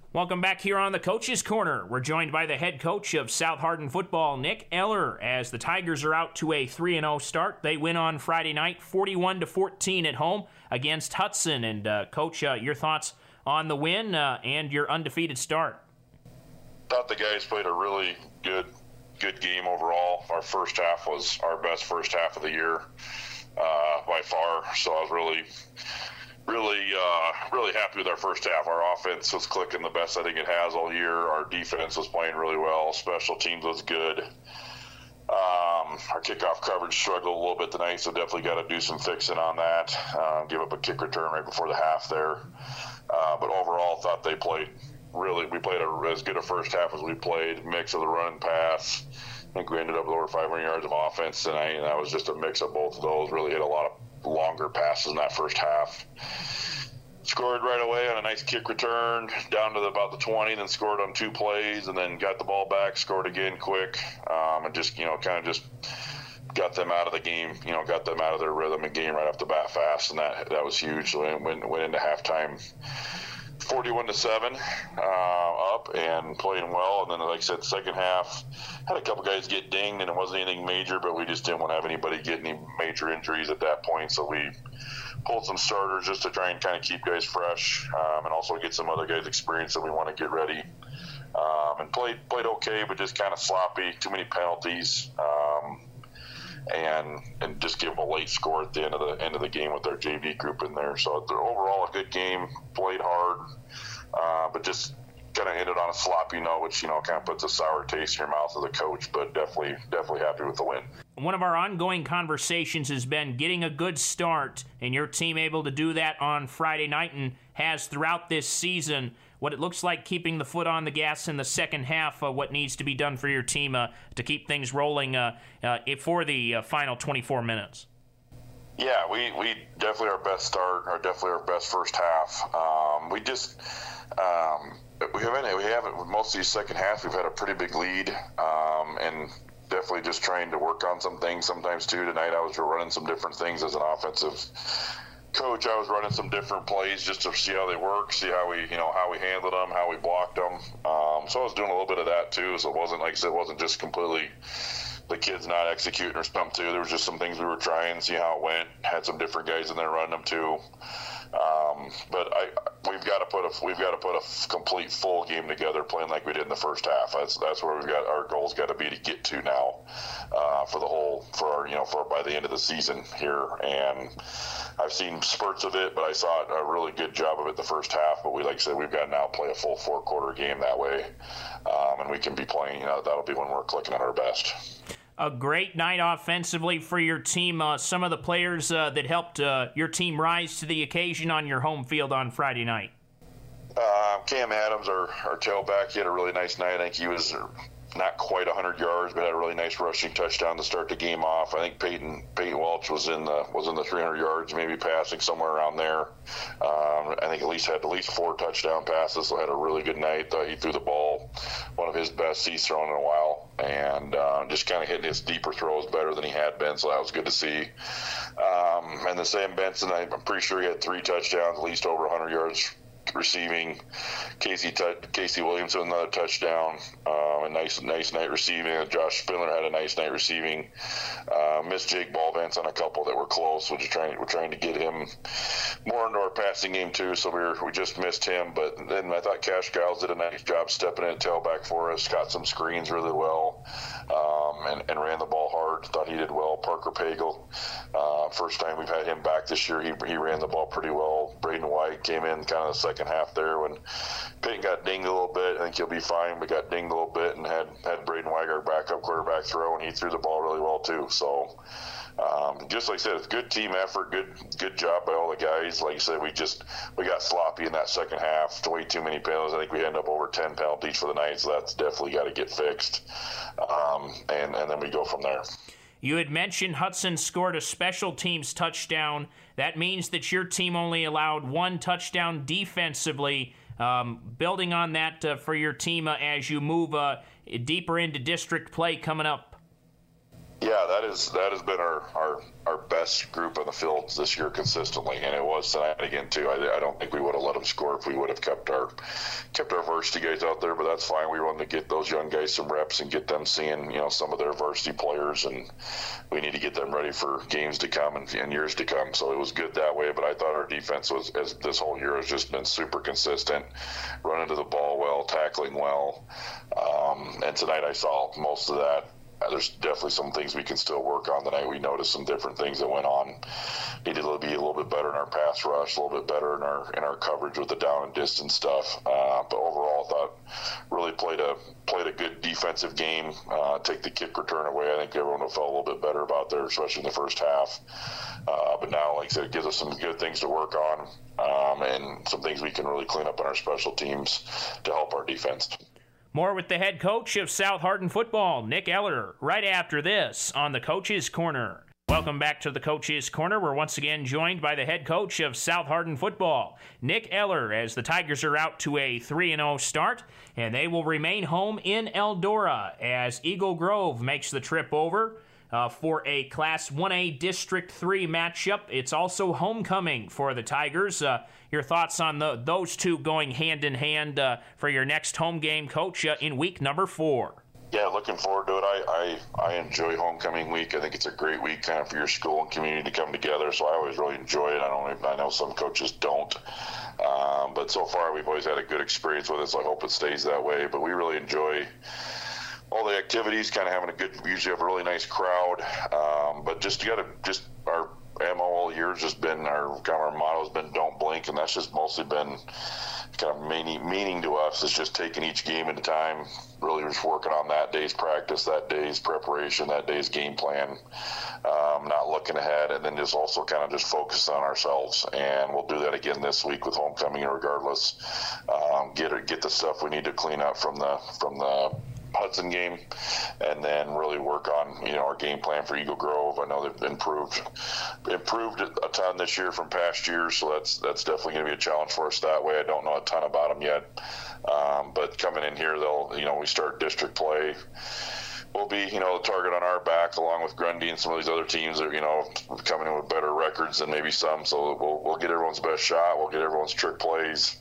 Welcome back here on the Coach's Corner. We're joined by the head coach of South Hardin football, Nick Eller, as the Tigers are out to a 3-0 start. They win on Friday night, 41-14 at home against Hudson. And Coach, your thoughts on the win and your undefeated start? Thought the guys played a really good game overall. Our first half was our best first half of the year by far. So I was really happy with our first half. Our offense was clicking the best I think it has all year. Our defense was playing really well. Special teams was good. Our kickoff coverage struggled a little bit tonight, so definitely got to do some fixing on that. Give up a kick return right before the half there. But overall, thought they played we played as good a first half as we played. Mix of the run and pass. I think we ended up with over 500 yards of offense tonight, and that was just a mix of both of those. Really hit a lot of longer passes in that first half. Scored right away on a nice kick return down to about the 20, then scored on 2 plays, and then got the ball back, scored again quick, and just kind of got them out of the game, got them out of their rhythm and game right off the bat fast, and that was huge. So we went into halftime 41-7 up and playing well, and then like I said, second half had a couple guys get dinged, and it wasn't anything major, but we just didn't want to have anybody get any major injuries at that point, so we pulled some starters just to try and kind of keep guys fresh, and also get some other guys experience that we want to get ready. And played okay, but just kind of sloppy, too many penalties, and just give them a late score at the end of the game with our JV group in there. So overall a good game, played hard, but just kind of ended on a sloppy note, which kind of puts a sour taste in your mouth as a coach. But definitely happy with the win. One of our ongoing conversations has been getting a good start, and your team able to do that on Friday night and has throughout this season. What it looks like keeping the foot on the gas in the second half, what needs to be done for your team to keep things rolling for the final 24 minutes. Yeah, we definitely our best start, or definitely our best first half. We haven't most of these second halves. We've had a pretty big lead, and definitely just trying to work on some things sometimes too. Tonight I was running some different things as an offensive coach. I was running some different plays just to see how they work, see how we handled them, how we blocked them. So I was doing a little bit of that too. So it wasn't, like I said, it wasn't just completely the kids not executing or something too. There was just some things we were trying, see how it went. Had some different guys in there running them too. But we've got to put a complete full game together, playing like we did in the first half. That's where our goal's got to be to get to now for by the end of the season here. And I've seen spurts of it, but I saw a really good job of it the first half. But like I said, we've got to now play a full 4-quarter game that way, and we can be playing. That'll be when we're clicking at our best. A great night offensively for your team. Some of the players that helped your team rise to the occasion on your home field on Friday night. Cam Adams, our tailback, he had a really nice night. I think he was not quite 100 yards, but had a really nice rushing touchdown to start the game off. I think Peyton Welch was in the 300 yards, maybe passing somewhere around there. I think had at least 4 touchdown passes, so had a really good night. He threw the ball, one of his best he's thrown in a while, and just kind of hitting his deeper throws better than he had been, so that was good to see. And the Sam Benson, I'm pretty sure he had 3 touchdowns, at least over 100 yards receiving. Casey Williamson, another touchdown. A nice night receiving. Josh Spindler had a nice night receiving. Missed Jake Ballvance on a couple that were close. We're trying to get him more into our passing game too, so we just missed him. But then I thought Cash Giles did a nice job stepping in at tailback for us. Got some screens really well, and ran the ball hard. Thought he did well. Parker Pagel, first time we've had him back this year. He ran the ball pretty well. Braden White came in kind of the second half there when Peyton got dinged a little bit. I think he'll be fine, but got dinged a little bit, and had Braden White, our backup quarterback, throw, and he threw the ball really well too. So just like I said, it's good team effort, good job by all the guys. Like I said, we got sloppy in that second half. Way too many penalties. I think we end up over 10 penalties for the night, so that's definitely got to get fixed. And then we go from there. You had mentioned Hudson scored a special teams touchdown. That means that your team only allowed 1 touchdown defensively. Building on that for your team as you move deeper into district play coming up. Yeah, that has been our best group on the field this year consistently, and it was tonight again too. I don't think we would have let them score if we would have kept our varsity guys out there, but that's fine. We wanted to get those young guys some reps and get them seeing some of their varsity players, and we need to get them ready for games to come and years to come. So it was good that way. But I thought our defense was, as this whole year, has just been super consistent, running to the ball well, tackling well, and tonight I saw most of that. There's definitely some things we can still work on tonight. We noticed some different things that went on. Needed to be a little bit better in our pass rush, a little bit better in our coverage with the down and distance stuff. But overall, I thought really played a good defensive game. Take the kick return away. I think everyone will feel a little bit better about there, especially in the first half. But now, like I said, it gives us some good things to work on, and some things we can really clean up in our special teams to help our defense. More with the head coach of South Hardin football, Nick Eller, right after this on the Coach's Corner. Welcome back to the Coach's Corner. We're once again joined by the head coach of South Hardin football, Nick Eller, as the Tigers are out to a 3-0 start, and they will remain home in Eldora as Eagle Grove makes the trip over for a Class 1A District 3 matchup. It's also homecoming for the Tigers. Your thoughts on those two going hand in hand for your next home game, Coach, in week number 4? Yeah, looking forward to it. I enjoy homecoming week. I think it's a great week kind of for your school and community to come together, so I always really enjoy it. I know some coaches don't, but so far we've always had a good experience with it, so I hope it stays that way. But we really enjoy all the activities, kind of having we usually have a really nice crowd, but our MO all year has just been, our motto has been don't blink, and that's just mostly been kind of meaning to us is just taking each game at a time, really just working on that day's practice, that day's preparation, that day's game plan, not looking ahead, and then just also kind of just focus on ourselves. And we'll do that again this week with homecoming regardless. Get the stuff we need to clean up from the Hudson game, and then really work on our game plan for Eagle Grove. I know they've improved a ton this year from past years, so that's definitely going to be a challenge for us that way. I don't know a ton about them yet, but coming in here, we start district play. We'll be, the target on our back, along with Grundy and some of these other teams that are, coming in with better records than maybe some. So we'll get everyone's best shot. We'll get everyone's trick plays.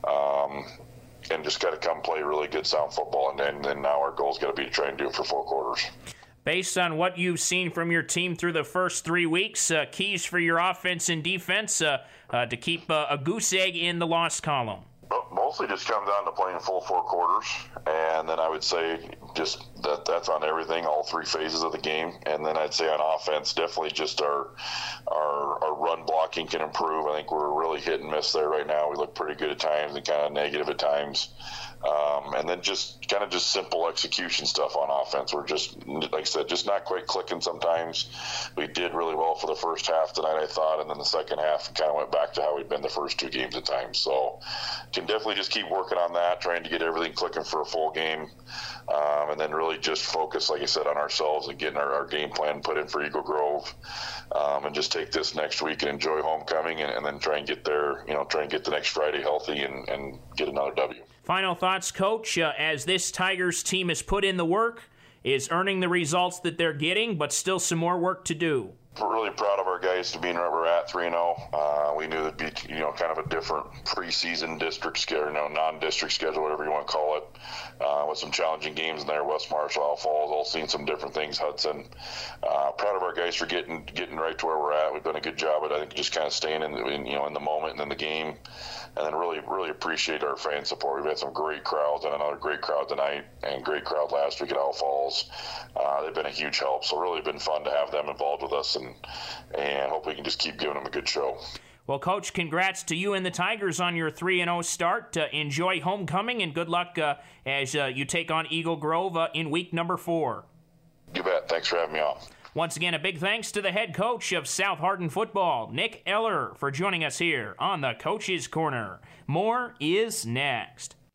And just got to come play really good sound football, and then now our goal's got to be to try and do it for 4 quarters. Based on what you've seen from your team through the first 3 weeks, keys for your offense and defense to keep a goose egg in the loss column? Mostly just comes down to playing full 4 quarters, and then I would say just that's on everything, all 3 phases of the game. And then I'd say on offense, definitely just our run blocking can improve. I think we're really hit and miss there right now. We look pretty good at times and kind of negative at times. And then just simple execution stuff on offense. We're just, like I said, just not quite clicking sometimes. We did really well for the first half tonight, I thought, and then the second half kind of went back to how we'd been the first 2 games at times. So can definitely just keep working on that, trying to get everything clicking for a full game, and then really just focus, like I said, on ourselves and getting our game plan put in for Eagle Grove, and just take this next week and enjoy homecoming, and then try and get there, try and get the next Friday healthy and get another W. Final thoughts, Coach, as this Tigers team has put in the work, is earning the results that they're getting, but still some more work to do. We're really proud of our guys to being where we're at, 3-0. We knew there'd be, kind of a different preseason district schedule, non-district schedule, whatever you want to call it, with some challenging games in there. West Marshall, Isle Falls, all seen some different things. Hudson. Proud of our guys for getting right to where we're at. We've done a good job at, I think, just kind of staying in the moment and in the game. And then really appreciate our fan support. We've had some great crowds, and another great crowd tonight, and great crowd last week at Isle Falls. They've been a huge help, so really been fun to have them involved with us, and hope we can just keep giving them a good show. Well, Coach, congrats to you and the Tigers on your 3-0 start. Enjoy homecoming, and good luck as you take on Eagle Grove in week number 4. You bet. Thanks for having me on. Once again, a big thanks to the head coach of South Hardin football, Nick Eller, for joining us here on the Coach's Corner. More is next.